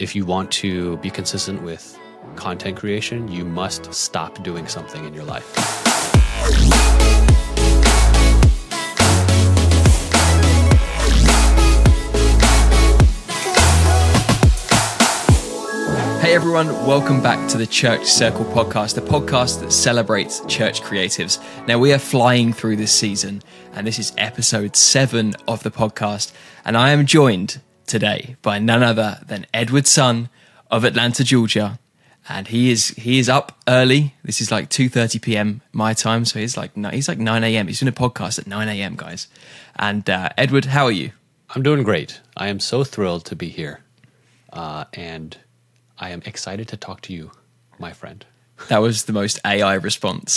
if you want to be consistent with content creation, you must stop doing something in your life. Hey everyone, welcome back to the Church Circle podcast, the podcast that celebrates church creatives. Now we are flying through this season and this is episode 7 of the podcast, and I am joined today by none other than Edward Sun of Atlanta, Georgia. And he is up early. This is like 2:30 p.m. my time, so he's like 9 a.m. He's doing a podcast at 9 a.m., guys. And Edward, how are you? I'm doing great. I am so thrilled to be here. And I am excited to talk to you, my friend. That was the most AI response.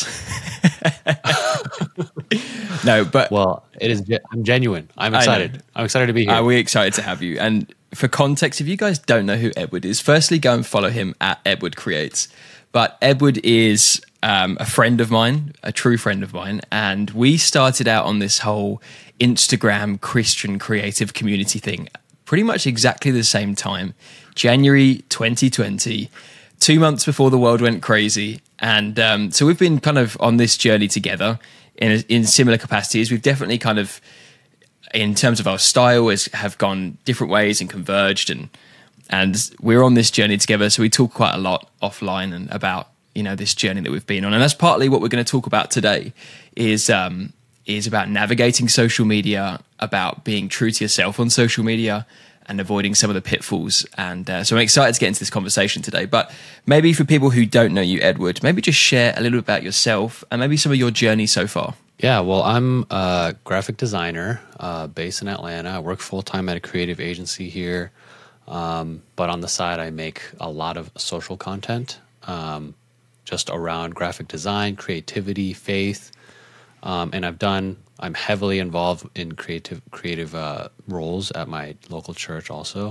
No, but... Well, it is. I'm genuine. I'm excited. I'm excited to be here. We're excited to have you. And for context, if you guys don't know who Edward is, firstly, go and follow him at Edward Creates. But Edward is a friend of mine, a true friend of mine. And we started out on this whole Instagram Christian creative community thing pretty much exactly the same time, January 2020, 2 months before the world went crazy. And so we've been kind of on this journey together in similar capacities. We've definitely kind of, in terms of our style, have gone different ways and converged, and we're on this journey together. So we talk quite a lot offline and about, you know, this journey that we've been on. And that's partly what we're going to talk about today is about navigating social media, about being true to yourself on social media, and avoiding some of the pitfalls. And so I'm excited to get into this conversation today. But maybe for people who don't know you, Edward, maybe just share a little bit about yourself and maybe some of your journey so far. Yeah, well, I'm a graphic designer based in Atlanta. I work full-time at a creative agency here. But on the side, I make a lot of social content just around graphic design, creativity, faith. And I'm heavily involved in creative roles at my local church also.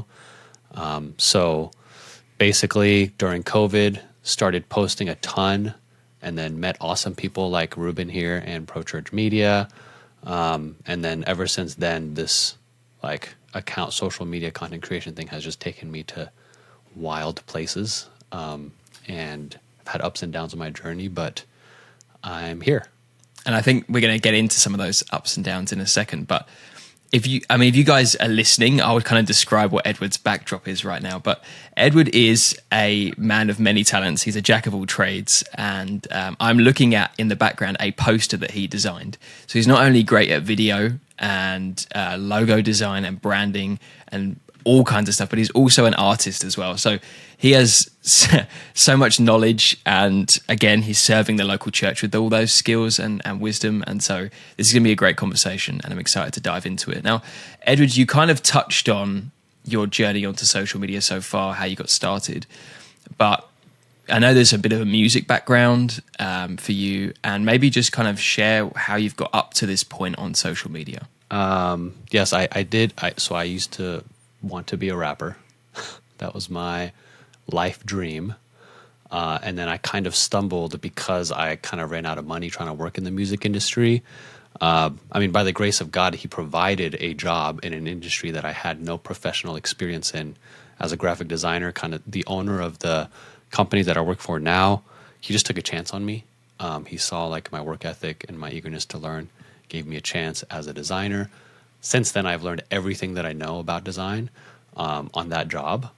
So basically during COVID, started posting a ton and then met awesome people like Ruben here and Pro Church Media. And then ever since then, this like social media content creation thing has just taken me to wild places. And I've had ups and downs on my journey, but I'm here. And I think we're going to get into some of those ups and downs in a second. But if you guys are listening, I would kind of describe what Edward's backdrop is right now. But Edward is a man of many talents. He's a jack of all trades. And I'm looking at, in the background, a poster that he designed. So he's not only great at video and logo design and branding and all kinds of stuff, but he's also an artist as well. So he has so much knowledge, and again, he's serving the local church with all those skills and wisdom. And so this is going to be a great conversation, and I'm excited to dive into it. Now, Edward, you kind of touched on your journey onto social media so far, how you got started, but I know there's a bit of a music background for you, and maybe just kind of share how you've got up to this point on social media. Yes, I did. So I used to want to be a rapper. That was my life dream. And then I kind of stumbled because I kind of ran out of money trying to work in the music industry. I mean, by the grace of God, he provided a job in an industry that I had no professional experience in as a graphic designer. Kind of the owner of the company that I work for now, he just took a chance on me. He saw like my work ethic and my eagerness to learn, gave me a chance as a designer. Since then, I've learned everything that I know about design on that job.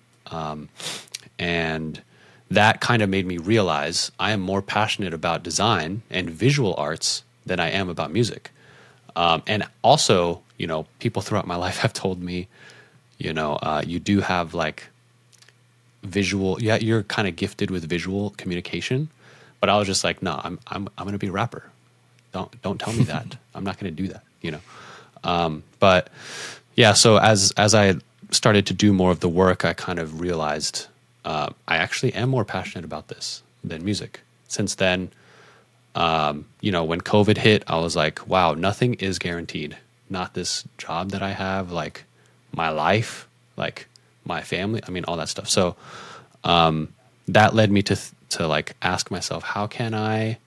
And that kind of made me realize I am more passionate about design and visual arts than I am about music. And also, you know, people throughout my life have told me, you know, you do have like visual, yeah, you're kind of gifted with visual communication. But I was just like, no, I'm going to be a rapper. Don't tell me that. I'm not going to do that, you know. But yeah, so as I started to do more of the work, I kind of realized I actually am more passionate about this than music. Since then, you know, when COVID hit, I was like, wow, nothing is guaranteed. Not this job that I have, like my life, like my family. I mean, all that stuff. So that led me to like ask myself, how can I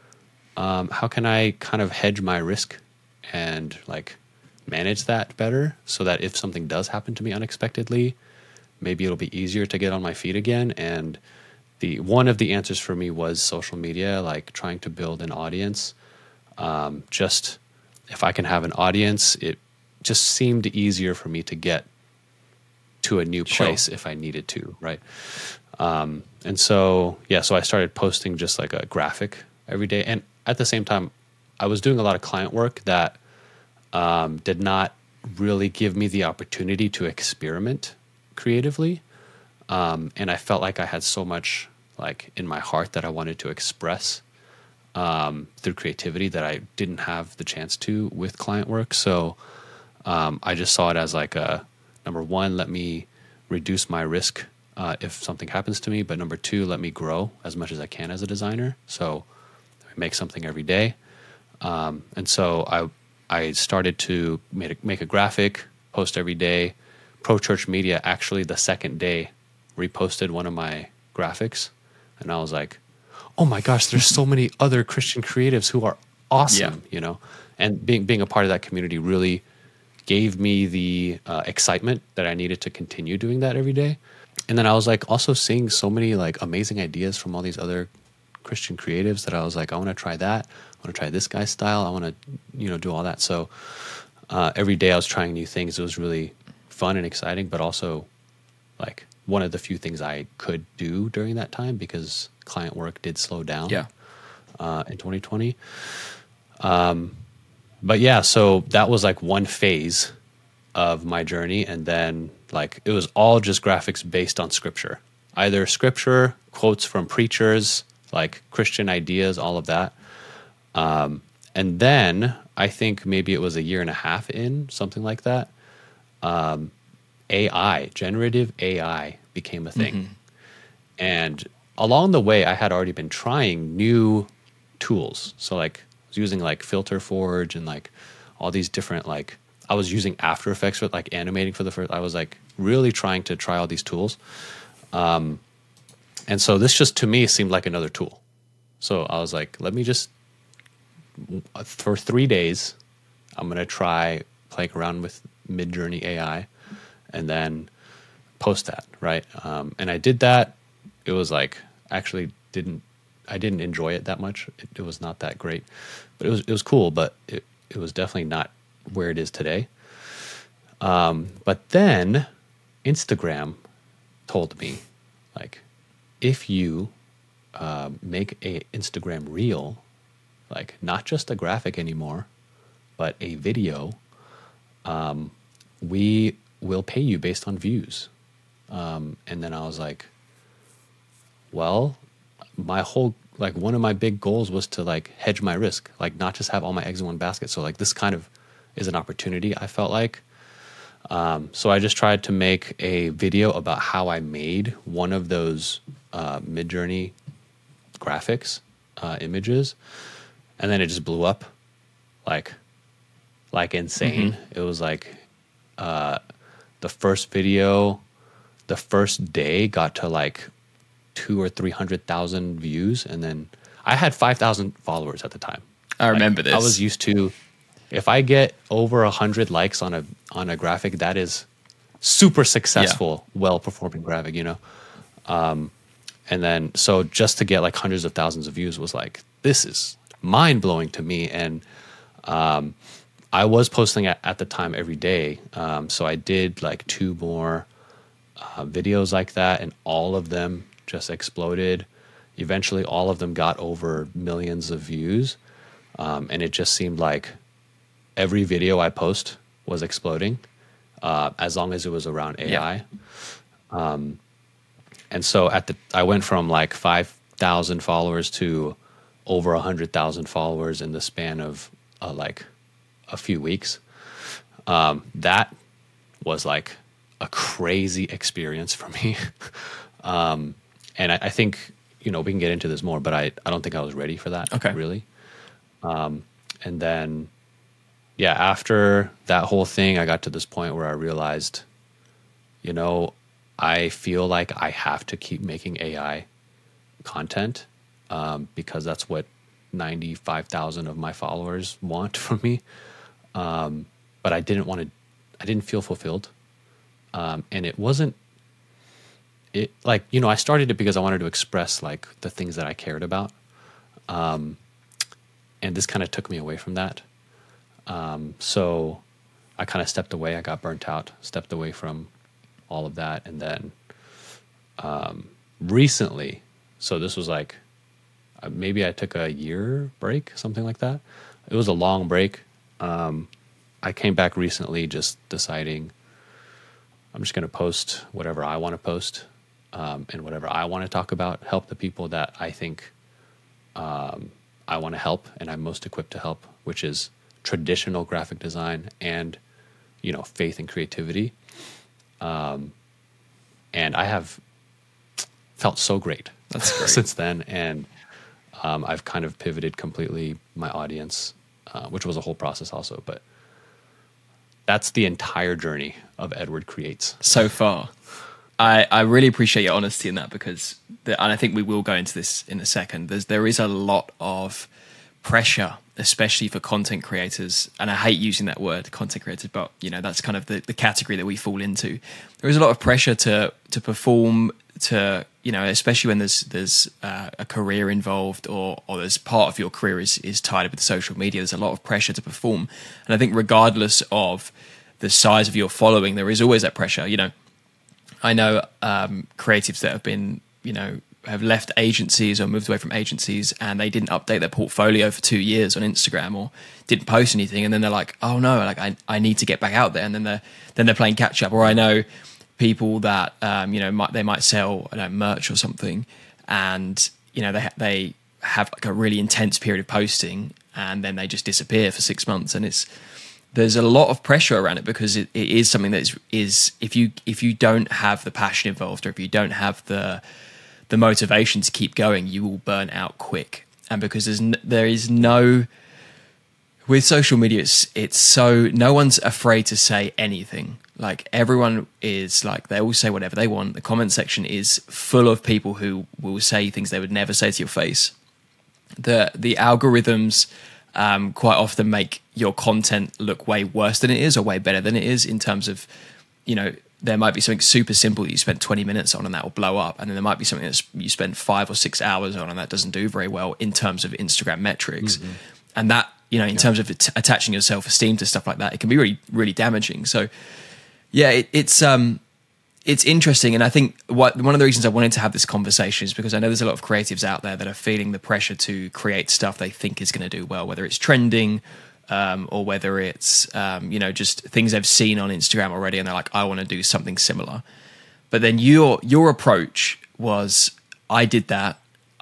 kind of hedge my risk and like manage that better so that if something does happen to me unexpectedly, maybe it'll be easier to get on my feet again. And one of the answers for me was social media, like trying to build an audience. Just if I can have an audience, it just seemed easier for me to get to a new place if I needed to, right? And so, so I started posting just like a graphic every day. And at the same time, I was doing a lot of client work that did not really give me the opportunity to experiment creatively. And I felt like I had so much like in my heart that I wanted to express through creativity that I didn't have the chance to with client work. So I just saw it as like number one, let me reduce my risk if something happens to me. But number two, let me grow as much as I can as a designer. So I make something every day. And so I started to make a graphic, post every day. Pro Church Media actually the second day reposted one of my graphics. And I was like, oh my gosh, there's so many other Christian creatives who are awesome, you know? And being a part of that community really gave me the excitement that I needed to continue doing that every day. And then I was like also seeing so many like amazing ideas from all these other Christian creatives that I was like, I want to try that. I want to try this guy's style. I want to, do all that. So every day I was trying new things. It was really fun and exciting, but also like one of the few things I could do during that time because client work did slow down in 2020. But yeah, so that was like one phase of my journey. And then like it was all just graphics based on scripture, either scripture, quotes from preachers, like Christian ideas, all of that. And then I think maybe it was a year and a half in, something like that. AI, generative AI became a thing. Mm-hmm. And along the way, I had already been trying new tools. So like I was using like Filter Forge and like all these different, like I was using After Effects for like animating for the first, I was like really trying to try all these tools. And so this just to me seemed like another tool. So I was like, let me just, for 3 days, I'm going to try playing around with Midjourney AI and then post that, right? And I did that. It was like, actually I didn't enjoy it that much. It was not that great, but it was cool, but it was definitely not where it is today. But then Instagram told me, like, if you make a Instagram reel, like not just a graphic anymore, but a video, we will pay you based on views. And then I was like, well, my whole, like one of my big goals was to like hedge my risk, like not just have all my eggs in one basket. So like this kind of is an opportunity, I felt like. So I just tried to make a video about how I made one of those Midjourney graphics images, and then it just blew up like insane. Mm-hmm. It was like the first video, the first day got to like 200,000 or 300,000 views, and then I had 5,000 followers at the time. I remember this. I was used to, if I get over 100 likes on a graphic, that is super successful, well-performing graphic, and then so just to get like hundreds of thousands of views was like, this is mind-blowing to me. And I was posting at the time every day, so I did like 2 more videos like that, and all of them just exploded. Eventually all of them got over millions of views, and it just seemed like every video I post was exploding, as long as it was around AI. And so I went from like 5,000 followers to over 100,000 followers in the span of like a few weeks. That was like a crazy experience for me. And I think, we can get into this more, but I don't think I was ready for that. Okay. Really. And then, after that whole thing, I got to this point where I realized, I feel like I have to keep making AI content, because that's what 95,000 of my followers want from me. But I didn't feel fulfilled. And it wasn't it, like, you know, I started it because I wanted to express like the things that I cared about. And this kind of took me away from that. So I kind of stepped away. I got burnt out, stepped away from all of that. And then recently, so this was like, maybe I took a year break, something like that. It was a long break. I came back recently just deciding I'm just going to post whatever I want to post, and whatever I want to talk about, help the people that I think I want to help and I'm most equipped to help, which is traditional graphic design and, you know, faith and creativity. And I have felt so great. That's great. Since then. And I've kind of pivoted completely my audience, which was a whole process also, but that's the entire journey of Edward Creates. So far. I really appreciate your honesty in that, because and I think we will go into this in a second. There is a lot of pressure, especially for content creators, and I hate using that word, content creators, but you know, that's kind of the category that we fall into. There is a lot of pressure to perform, to, you know, especially when there's a career involved, or there's part of your career is tied up with social media. There's a lot of pressure to perform, and I think regardless of the size of your following, there is always that pressure. You know, I know creatives that have been, you know, have left agencies or moved away from agencies, and they didn't update their portfolio for 2 years on Instagram, or didn't post anything, and then they're like, oh no, like I need to get back out there, and then they're playing catch up. Or I know people that you know, they might sell, I don't know, merch or something, and you know, they have like a really intense period of posting, and then they just disappear for 6 months, and there's a lot of pressure around it, because it is something that is if you don't have the passion involved, or if you don't have the motivation to keep going, you will burn out quick. And because there is no, with social media, it's so, no one's afraid to say anything. Like, everyone is like, they all say whatever they want. The comment section is full of people who will say things they would never say to your face. The algorithms quite often make your content look way worse than it is, or way better than it is, in terms of, you know, there might be something super simple that you spend 20 minutes on and that will blow up, and then there might be something that you spend 5 or 6 hours on and that doesn't do very well in terms of Instagram metrics. Mm-hmm. And that, you know, in terms of attaching your self-esteem to stuff like that, it can be really, really damaging. So yeah, it's interesting. And I think one of the reasons I wanted to have this conversation is because I know there's a lot of creatives out there that are feeling the pressure to create stuff they think is going to do well, whether it's trending, or whether it's you know, just things they've seen on Instagram already, and they're like, I want to do something similar. But then your approach was, I did that,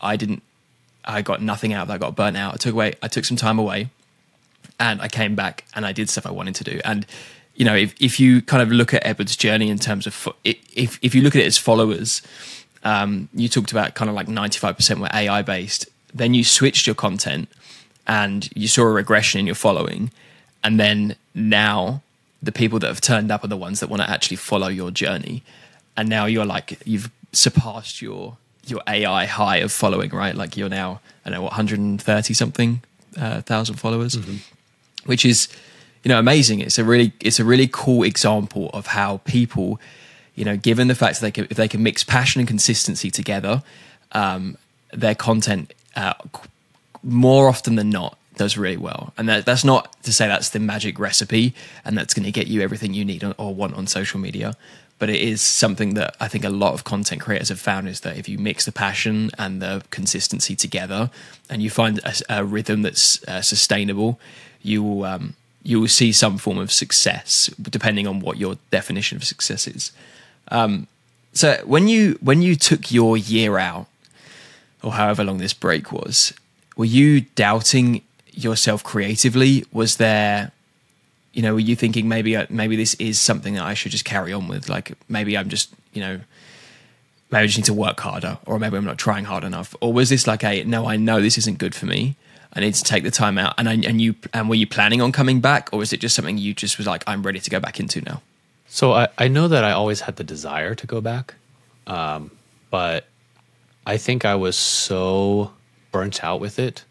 I got nothing out of that, I got burnt out. I took some time away, and I came back and I did stuff I wanted to do. And you know, if you kind of look at Edward's journey in terms of, if you look at it as followers, you talked about kind of like 95% were AI based. Then you switched your content, and you saw a regression in your following. And then now the people that have turned up are the ones that want to actually follow your journey. And now you're like, you've surpassed your AI high of following, right? Like, you're now, I don't know, 130 something thousand followers, mm-hmm. which is, you know, amazing. It's a really cool example of how people, you know, given the fact that if they can mix passion and consistency together, their content more often than not does really well. And that's not to say that's the magic recipe and that's going to get you everything you need or want on social media, but it is something that I think a lot of content creators have found, is that if you mix the passion and the consistency together, and you find a rhythm that's sustainable, you will see some form of success, depending on what your definition of success is. So when you took your year out, or however long this break was, were you doubting yourself creatively? Was there, you know, were you thinking maybe this is something that I should just carry on with? Like, maybe I'm just, you know, maybe I just need to work harder, or maybe I'm not trying hard enough? Or was this like no, I know this isn't good for me, I need to take the time out? And were you planning on coming back, or was it just something you just was like, I'm ready to go back into now? So I know that I always had the desire to go back, but I think I was so burnt out with it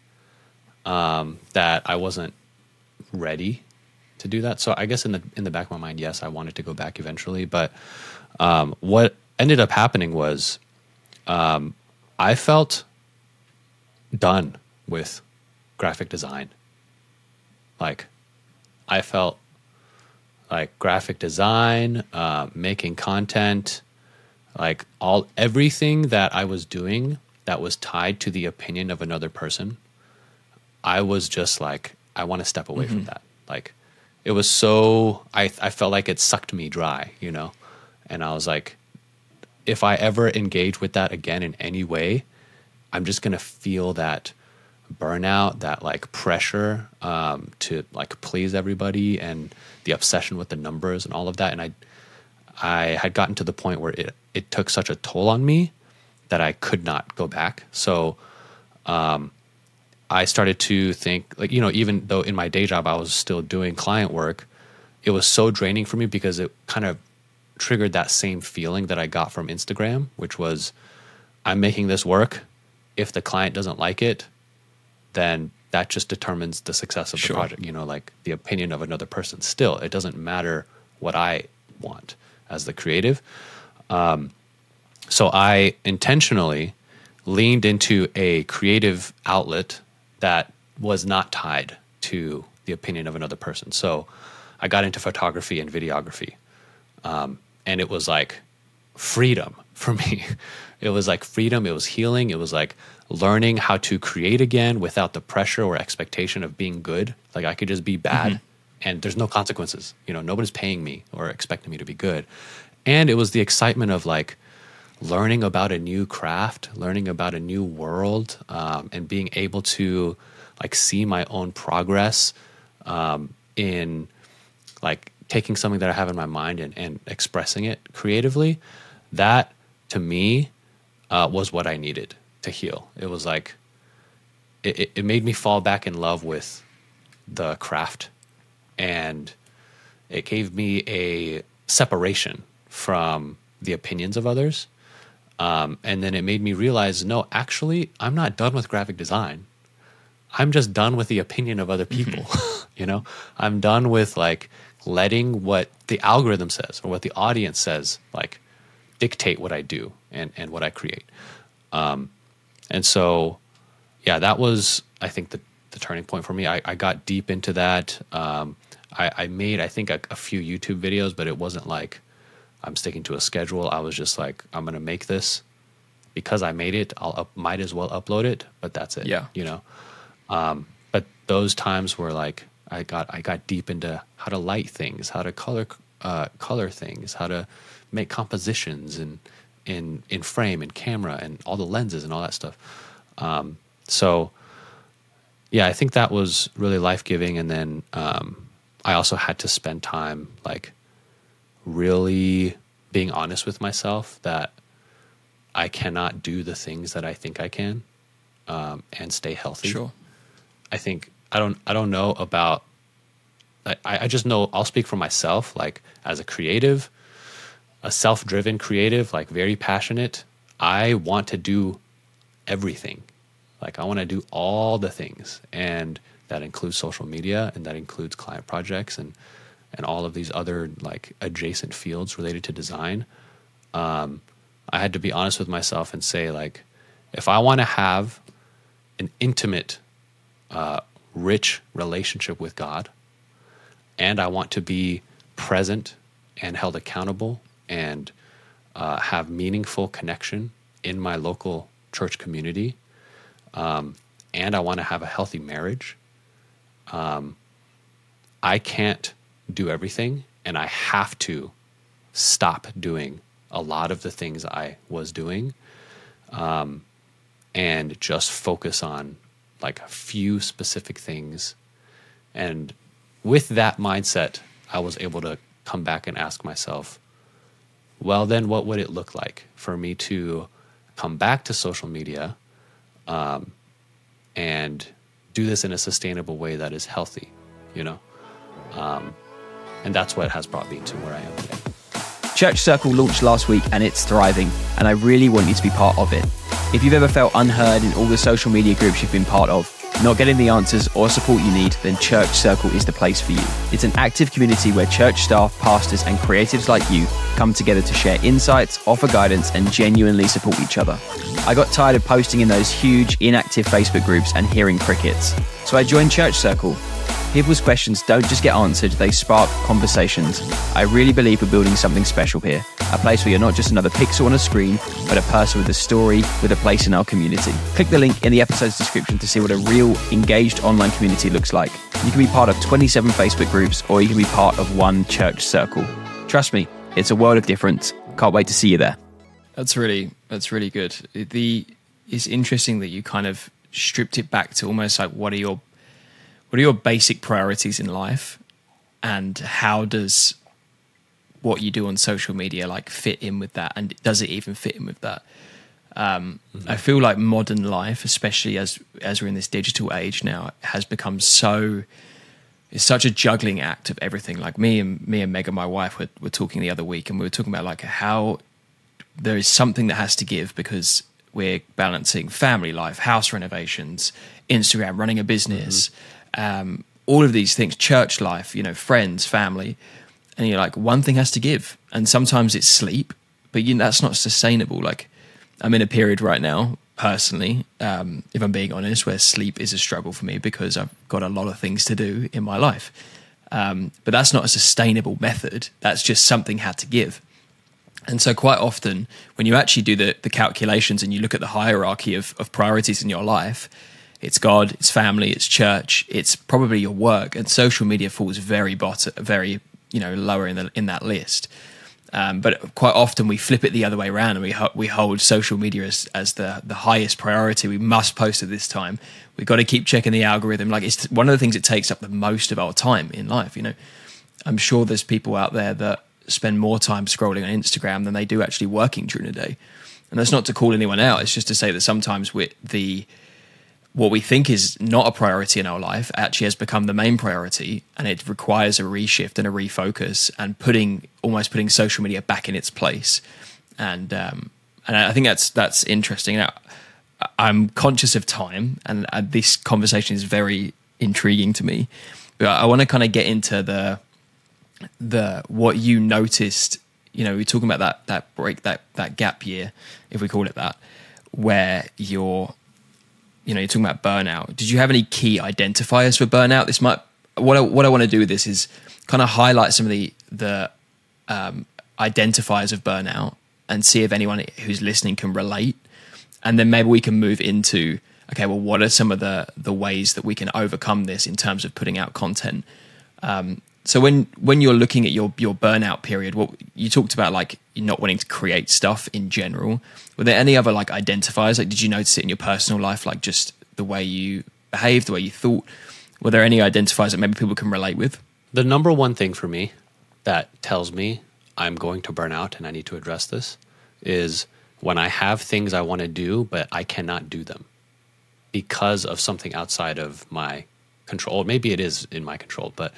that I wasn't ready to do that. So I guess in the back of my mind, yes, I wanted to go back eventually. But what ended up happening was I felt done with graphic design. Like, I felt like graphic design, making content, like everything that I was doing that was tied to the opinion of another person, I was just like, I want to step away from that. Like, it was so, I felt like it sucked me dry, you know? And I was like, if I ever engage with that again in any way, I'm just going to feel that burnout, that like pressure to like please everybody, and the obsession with the numbers and all of that. And I had gotten to the point where it took such a toll on me that I could not go back. So I started to think, like, you know, even though in my day job I was still doing client work, it was so draining for me because it kind of triggered that same feeling that I got from Instagram, which was, I'm making this work. If the client doesn't like it, then that just determines the success of the project. You know, like the opinion of another person. Still, it doesn't matter what I want as the creative. So I intentionally leaned into a creative outlet that was not tied to the opinion of another person. So I got into photography and videography. And it was like freedom for me. It was like freedom. It was healing. It was like learning how to create again without the pressure or expectation of being good. Like, I could just be bad and there's no consequences. You know, nobody's paying me or expecting me to be good. And it was the excitement of like learning about a new craft, learning about a new world, and being able to like see my own progress in like taking something that I have in my mind and expressing it creatively. That to me was what I needed to heal. It was like, it made me fall back in love with the craft, and it gave me a separation from the opinions of others. And then it made me realize, no, actually, I'm not done with graphic design. I'm just done with the opinion of other people. You know, I'm done with like letting what the algorithm says or what the audience says, like, dictate what I do and what I create. And so, yeah, that was, I think, the turning point for me. I got deep into that. I made, I think, a few YouTube videos, but it wasn't like I'm sticking to a schedule. I was just like, I'm going to make this because I made it. Might as well upload it, but that's it. Yeah. You know? But those times were like, I got deep into how to light things, how to color things, how to make compositions in frame and camera and all the lenses and all that stuff. So yeah, I think that was really life-giving. And then I also had to spend time like really being honest with myself that I cannot do the things that I think I can and stay healthy. Sure. I think I don't know about, I just know, I'll speak for myself, like as a creative, a self-driven creative, like very passionate, I want to do everything. Like, I want to do all the things, and that includes social media, and that includes client projects and all of these other like adjacent fields related to design. I had to be honest with myself and say, like, if I want to have an intimate, rich relationship with God, and I want to be present and held accountable and have meaningful connection in my local church community, and I want to have a healthy marriage, I can't do everything, and I have to stop doing a lot of the things I was doing, and just focus on like a few specific things. And with that mindset, I was able to come back and ask myself, well, then what would it look like for me to come back to social media and do this in a sustainable way that is healthy, you know? And that's what has brought me to where I am today. Church Circle launched last week and it's thriving, and I really want you to be part of it. If you've ever felt unheard in all the social media groups you've been part of, Not getting the answers or support you need? Then Church Circle is the place for you. It's an active community where church staff, pastors, and creatives like you come together to share insights, offer guidance, and genuinely support each other. I got tired of posting in those huge, inactive Facebook groups and hearing crickets. So I joined Church Circle. People's questions don't just get answered, they spark conversations. I really believe we're building something special here. A place where you're not just another pixel on a screen, but a person with a story, with a place in our community. Click the link in the episode's description to see what a real, engaged online community looks like. You can be part of 27 Facebook groups, or you can be part of one Church Circle. Trust me, it's a world of difference. Can't wait to see you there. That's really good. It's interesting that you kind of stripped it back to almost like what are your basic priorities in life, and how does what you do on social media like fit in with that, and does it even fit in with that? I feel like modern life, especially as we're in this digital age now, has become it's such a juggling act of everything. Like me and Megan, my wife, were talking the other week, and we were talking about like how there is something that has to give because we're balancing family life, house renovations, Instagram, running a business, all of these things, church life, friends, family. And you're like, one thing has to give. And sometimes it's sleep, but that's not sustainable. Like, I'm in a period right now, personally, if I'm being honest, where sleep is a struggle for me because I've got a lot of things to do in my life. But that's not a sustainable method. That's just something had to give. And so quite often, when you actually do the calculations and you look at the hierarchy of priorities in your life, it's God, it's family, it's church, it's probably your work, and social media falls very lower in that list. But quite often we flip it the other way around, and we hold social media as the highest priority. We must post at this time. We've got to keep checking the algorithm. Like, it's one of the things that takes up the most of our time in life. I'm sure there's people out there that spend more time scrolling on Instagram than they do actually working during the day. And that's not to call anyone out. It's just to say that sometimes what we think is not a priority in our life actually has become the main priority, and it requires a reshift and a refocus and almost putting social media back in its place. And I think that's interesting. Now, I'm conscious of time, and this conversation is very intriguing to me. But I want to kind of get into the what you noticed. We're talking about that break, that gap year, if we call it that, where you're talking about burnout. Did you have any key identifiers for burnout? What I want to do with this is kind of highlight some of the identifiers of burnout and see if anyone who's listening can relate. And then maybe we can move into, okay, well, what are some of the ways that we can overcome this in terms of putting out content? So when you're looking at your burnout period, what you talked about, like you're not wanting to create stuff in general. Were there any other like identifiers? Like, did you notice it in your personal life, like just the way you behaved, the way you thought? Were there any identifiers that maybe people can relate with? The number one thing for me that tells me I'm going to burn out and I need to address this is when I have things I want to do, but I cannot do them because of something outside of my control. Maybe it is in my control, but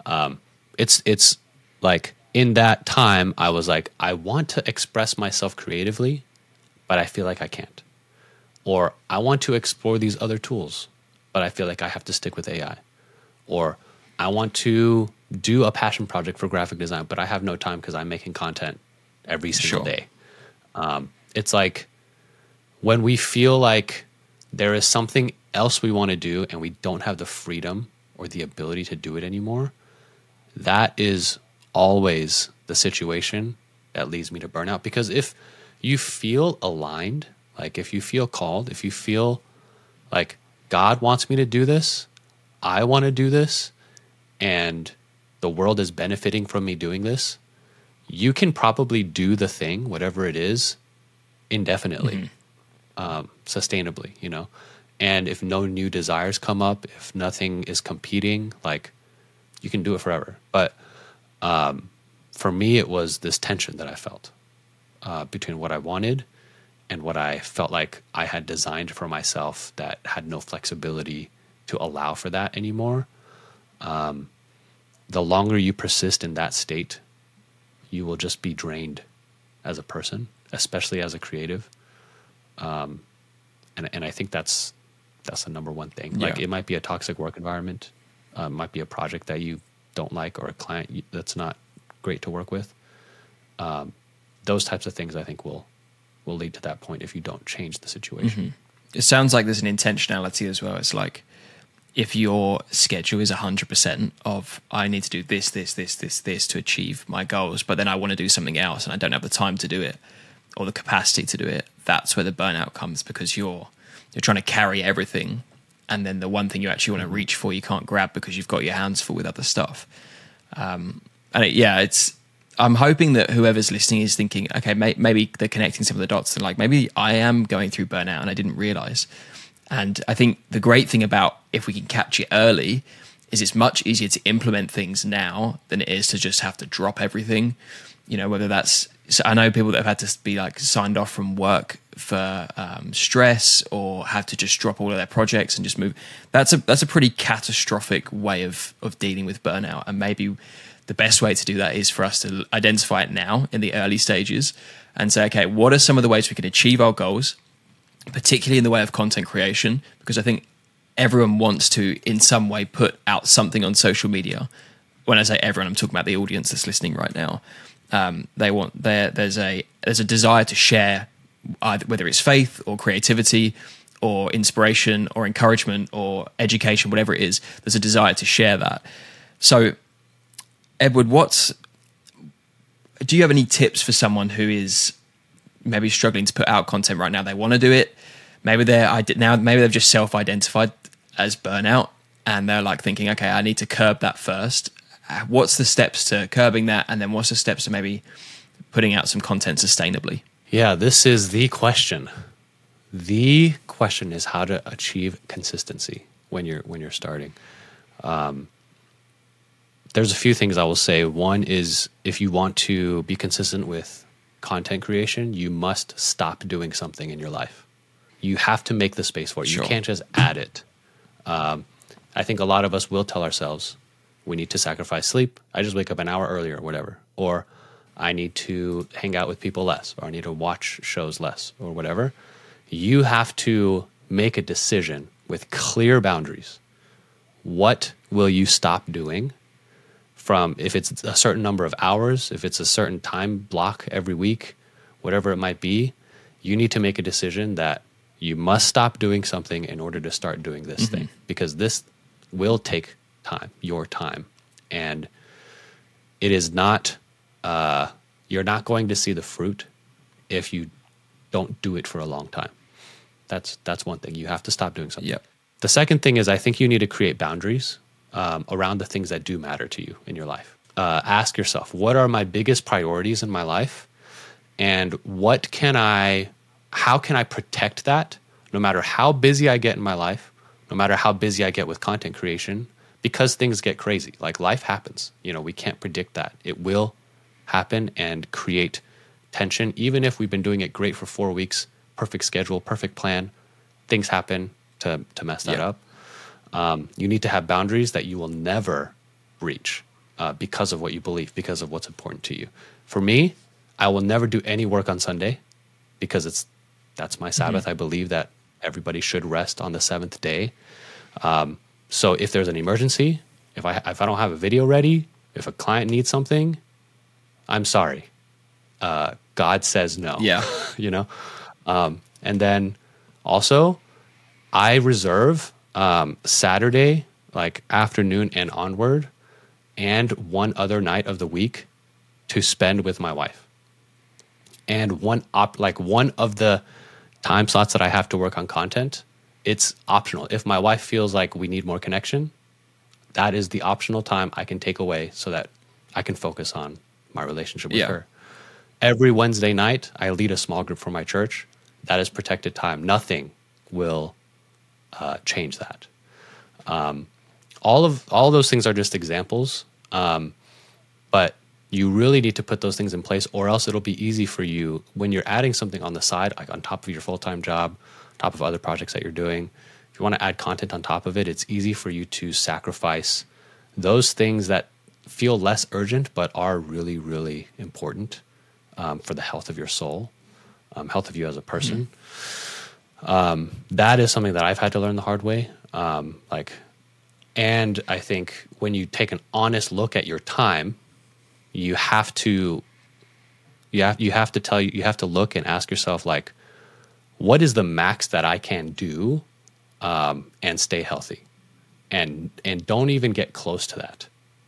it's like in that time I was like, I want to express myself creatively, but I feel like I can't. Or I want to explore these other tools, but I feel like I have to stick with AI. Or I want to do a passion project for graphic design, but I have no time because I'm making content every single day. It's like when we feel like there is something else we want to do and we don't have the freedom or the ability to do it anymore, that is always the situation that leads me to burnout. Because if you feel aligned, like if you feel called, if you feel like God wants me to do this, I want to do this, and the world is benefiting from me doing this, you can probably do the thing, whatever it is, indefinitely, sustainably, And if no new desires come up, if nothing is competing, like you can do it forever. But for me, it was this tension that I felt between what I wanted and what I felt like I had designed for myself that had no flexibility to allow for that anymore. The longer you persist in that state, you will just be drained as a person, especially as a creative. And I think that's That's the number one thing. Like, Yeah. it might be a toxic work environment, might be a project that you don't like, or a client that's not great to work with. Those types of things, I think, will lead to that point if you don't change the situation. It sounds like there's an intentionality as well. It's like, if your schedule is 100% of, I need to do this to achieve my goals, but then I want to do something else and I don't have the time to do it or the capacity to do it, that's where the burnout comes, because you're trying to carry everything, and then the one thing you actually want to reach for, you can't grab because you've got your hands full with other stuff. I'm hoping that whoever's listening is thinking, okay, maybe they're connecting some of the dots, and like, maybe I am going through burnout and I didn't realize. And I think the great thing about, if we can catch it early, is it's much easier to implement things now than it is to just have to drop everything. You know, whether that's, so I know people that have had to be like signed off from work for stress, or have to just drop all of their projects and just move. That's a pretty catastrophic way of dealing with burnout. And maybe the best way to do that is for us to identify it now in the early stages and say, okay, what are some of the ways we can achieve our goals, particularly in the way of content creation? Because I think everyone wants to, in some way, put out something on social media. When I say everyone, I'm talking about the audience that's listening right now. There's a desire to share, either, whether it's faith or creativity or inspiration or encouragement or education, whatever it is. There's a desire to share that. So, Edward, do you have any tips for someone who is maybe struggling to put out content right now? They want to do it. Maybe they've just self-identified as burnout, and they're like thinking, okay, I need to curb that first. What's the steps to curbing that? And then what's the steps to maybe putting out some content sustainably? Yeah, this is the question. The question is how to achieve consistency when you're starting. There's a few things I will say. One is, if you want to be consistent with content creation, you must stop doing something in your life. You have to make the space for it. Sure. You can't just add it. I think a lot of us will tell ourselves, we need to sacrifice sleep. I just wake up an hour earlier or whatever. Or I need to hang out with people less, or I need to watch shows less, or whatever. You have to make a decision with clear boundaries. What will you stop doing? From, if it's a certain number of hours, if it's a certain time block every week, whatever it might be, you need to make a decision that you must stop doing something in order to start doing this thing, because this will take time, your time. And it is not, you're not going to see the fruit if you don't do it for a long time. That's one thing. You have to stop doing something. Yep. The second thing is, I think you need to create boundaries around the things that do matter to you in your life. Ask yourself, what are my biggest priorities in my life? And how can I protect that no matter how busy I get in my life, no matter how busy I get with content creation, because things get crazy. Like, life happens. We can't predict that. It will happen and create tension. Even if we've been doing it great for 4 weeks, perfect schedule, perfect plan, things happen to mess that up. You need to have boundaries that you will never breach because of what you believe, because of what's important to you. For me, I will never do any work on Sunday because that's my Sabbath. I believe that everybody should rest on the seventh day. So if there's an emergency, if I don't have a video ready, if a client needs something, I'm sorry. God says no. Yeah. And then also, I reserve Saturday, like afternoon and onward, and one other night of the week to spend with my wife. And one of the time slots that I have to work on content, it's optional. If my wife feels like we need more connection, that is the optional time I can take away so that I can focus on my relationship with her. Every Wednesday night, I lead a small group for my church. That is protected time. Nothing will change that. All of those things are just examples, but you really need to put those things in place, or else it'll be easy for you when you're adding something on the side, like on top of your full-time job, top of other projects that you're doing. If you want to add content on top of it, it's easy for you to sacrifice those things that feel less urgent but are really, really important for the health of your soul, health of you as a person. That is something that I've had to learn the hard way. And I think when you take an honest look at your time, you have to look and ask yourself, like, what is the max that I can do and stay healthy, and don't even get close to that.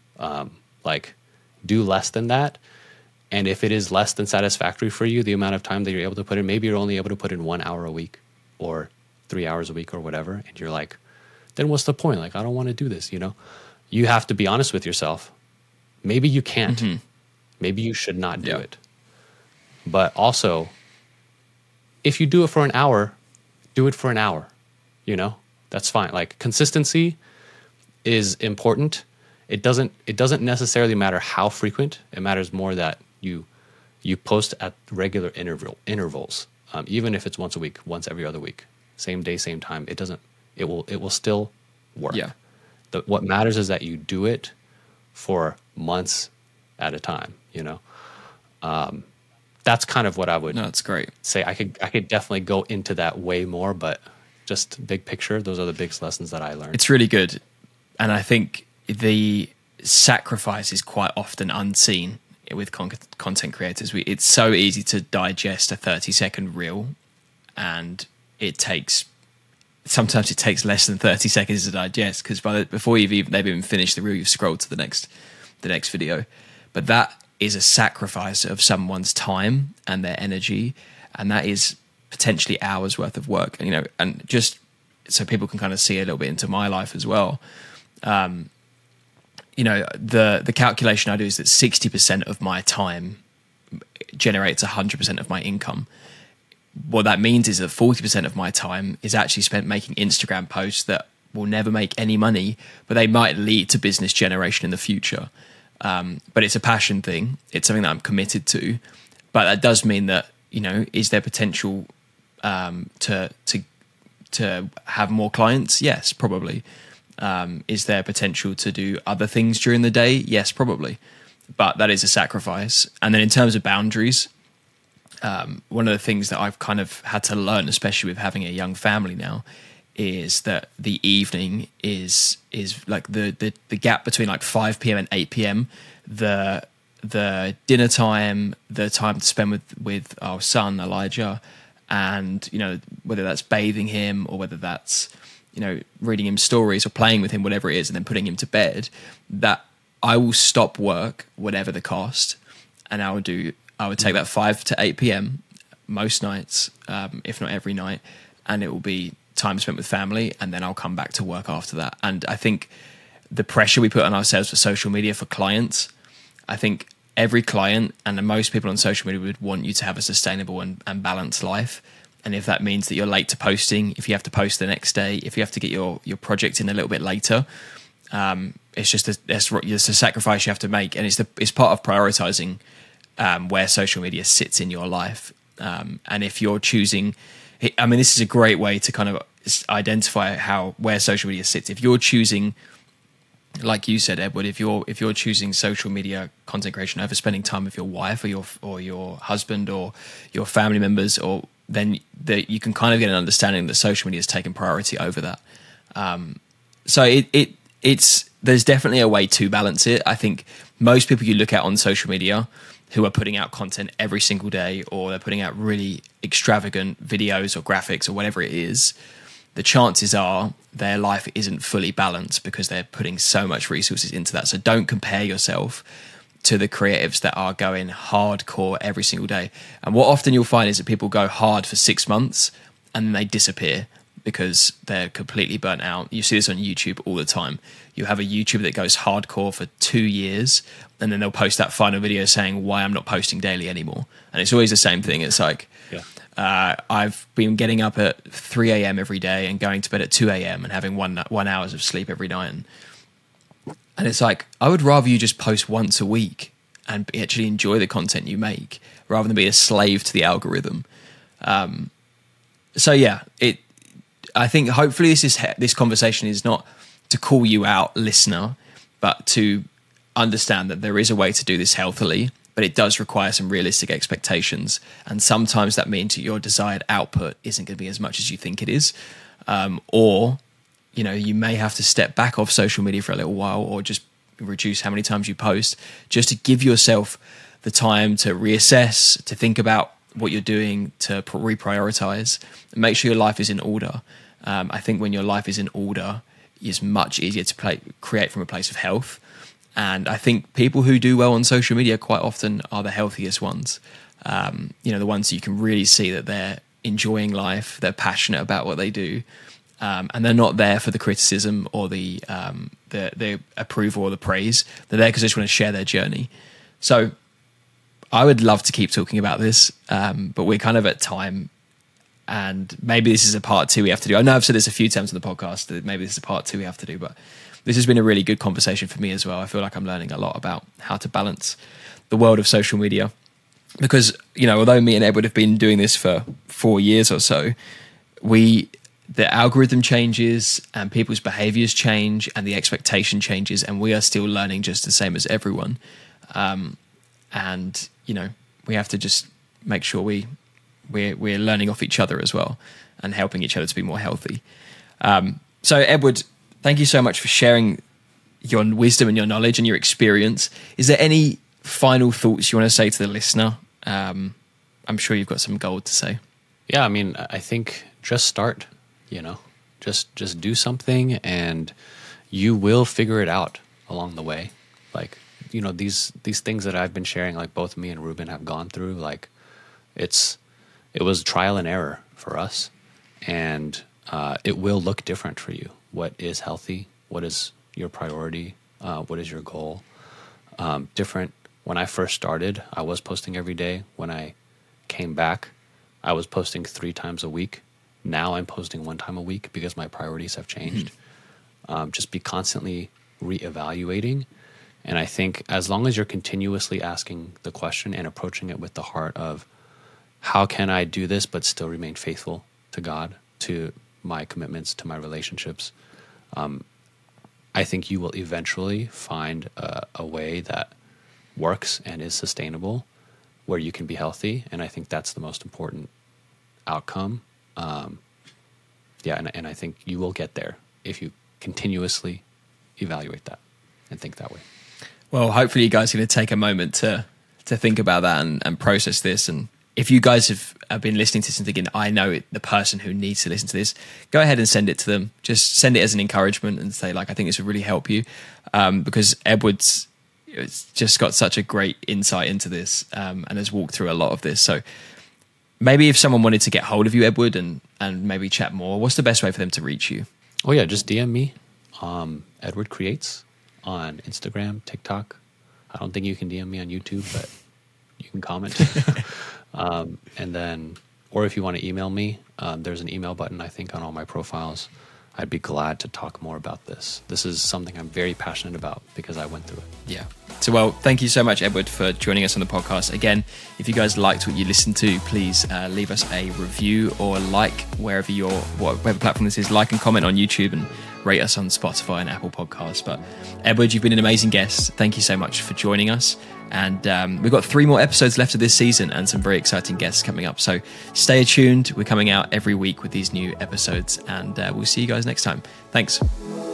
Do less than that. And if it is less than satisfactory for you, the amount of time that you're able to put in, maybe you're only able to put in 1 hour a week or 3 hours a week or whatever, and you're like, then what's the point? Like, I don't want to do this, You have to be honest with yourself. Maybe you can't. Mm-hmm. Maybe you should not do it. But also, if you do it for an hour, do it for an hour. That's fine. Like, consistency is important. It doesn't necessarily matter how frequent. It matters more that you post at regular intervals. Even if it's once a week, once every other week, same day, same time. It will still work. Yeah. What matters is that you do it for months at a time. That's kind of what I would. No, that's great. Say I could definitely go into that way more, but just big picture, those are the biggest lessons that I learned. It's really good, and I think the sacrifice is quite often unseen with content creators. It's so easy to digest a 30-second reel, and sometimes it takes less than 30 seconds to digest, because before they've even finished the reel, you've scrolled to the next video. But that is a sacrifice of someone's time and their energy, and that is potentially hours worth of work. And just so people can kind of see a little bit into my life as well. The calculation I do is that 60% of my time generates 100% of my income. What that means is that 40% of my time is actually spent making Instagram posts that will never make any money, but they might lead to business generation in the future. But it's a passion thing. It's something that I'm committed to. But that does mean that, is there potential to have more clients? Yes, probably. Is there potential to do other things during the day? Yes, probably. But that is a sacrifice. And then in terms of boundaries, one of the things that I've kind of had to learn, especially with having a young family now, is that the evening is like the gap between like 5 p.m. and 8 p.m. The dinner time, the time to spend with our son Elijah, and whether that's bathing him or whether that's reading him stories or playing with him, whatever it is, and then putting him to bed, that I will stop work, whatever the cost, and I would take that 5 to 8 p.m. most nights, if not every night, and it will be time spent with family, and then I'll come back to work after that. And I think the pressure we put on ourselves for social media for clients, I think every client and most people on social media would want you to have a sustainable and balanced life. And if that means that you're late to posting, if you have to post the next day, if you have to get your project in a little bit later, it's just it's a sacrifice you have to make. And it's part of prioritizing where social media sits in your life. And if you're choosing, this is a great way to kind of identify where social media sits. If you're choosing, like you said, Edward, if you're choosing social media content creation over spending time with your wife or your husband or your family members, then you can kind of get an understanding that social media is taking priority over that. So it's there's definitely a way to balance it. I think most people you look at on social media who are putting out content every single day, or they're putting out really extravagant videos or graphics or whatever it is, the chances are their life isn't fully balanced because they're putting so much resources into that. So don't compare yourself to the creatives that are going hardcore every single day. And what often you'll find is that people go hard for 6 months and then they disappear because they're completely burnt out. You see this on YouTube all the time. You have a YouTuber that goes hardcore for 2 years and then they'll post that final video saying why I'm not posting daily anymore. And it's always the same thing. It's like, I've been getting up at 3 a.m. every day and going to bed at 2 a.m. and having 1 hours of sleep every night. And it's like, I would rather you just post once a week and actually enjoy the content you make rather than be a slave to the algorithm. I think hopefully this conversation is not to call you out, listener, but to understand that there is a way to do this healthily, but it does require some realistic expectations. And sometimes that means that your desired output isn't going to be as much as you think it is. Or, you may have to step back off social media for a little while, or just reduce how many times you post, just to give yourself the time to reassess, to think about what you're doing, to reprioritize, and make sure your life is in order. I think when your life is in order, it's much easier to create from a place of health. And I think people who do well on social media quite often are the healthiest ones. The ones that you can really see that they're enjoying life, they're passionate about what they do, and they're not there for the criticism or the approval or the praise. They're there because they just want to share their journey. So I would love to keep talking about this, but we're kind of at time, and maybe this is a part 2 we have to do. I know I've said this a few times on the podcast, that maybe this is a part 2 we have to do, but this has been a really good conversation for me as well. I feel like I'm learning a lot about how to balance the world of social media, because, although me and Edward have been doing this for 4 years or so, the algorithm changes and people's behaviors change and the expectation changes, and we are still learning just the same as everyone. And we have to just make sure we're learning off each other as well and helping each other to be more healthy. So Edward, thank you so much for sharing your wisdom and your knowledge and your experience. Is there any final thoughts you want to say to the listener? I'm sure you've got some gold to say. Yeah, I think just start, just do something, and you will figure it out along the way. Like, these things that I've been sharing, like both me and Ruben have gone through, like it was trial and error for us, and it will look different for you. What is healthy? What is your priority? What is your goal? Different. When I first started, I was posting every day. When I came back, I was posting 3 times a week. Now I'm posting 1 time a week because my priorities have changed. Just be constantly reevaluating. And I think as long as you're continuously asking the question and approaching it with the heart of, how can I do this but still remain faithful to God, to my commitments, to my relationships, I think you will eventually find a way that works and is sustainable, where you can be healthy. And I think that's the most important outcome. And I think you will get there if you continuously evaluate that and think that way. Well, hopefully you guys are going to take a moment to think about that and process this. And if you guys have been listening to this and thinking, I know the person who needs to listen to this, go ahead and send it to them. Just send it as an encouragement and say, I think this would really help you. Because Edward's just got such a great insight into this, and has walked through a lot of this. So maybe if someone wanted to get hold of you, Edward, and maybe chat more, what's the best way for them to reach you? Oh yeah, just DM me, Edward Creates, on Instagram, TikTok. I don't think you can DM me on YouTube, but you can comment. And then, or if you want to email me, there's an email button, I think, on all my profiles. I'd be glad to talk more about this. This is something I'm very passionate about because I went through it. Yeah. So, well, thank you so much, Edward, for joining us on the podcast. Again, if you guys liked what you listened to, please leave us a review or like whatever platform this is. Like and comment on YouTube, and rate us on Spotify and Apple Podcasts. But Edward, you've been an amazing guest. Thank you so much for joining us. And we've got 3 more episodes left of this season and some very exciting guests coming up. So stay tuned. We're coming out every week with these new episodes, and we'll see you guys next time. Thanks.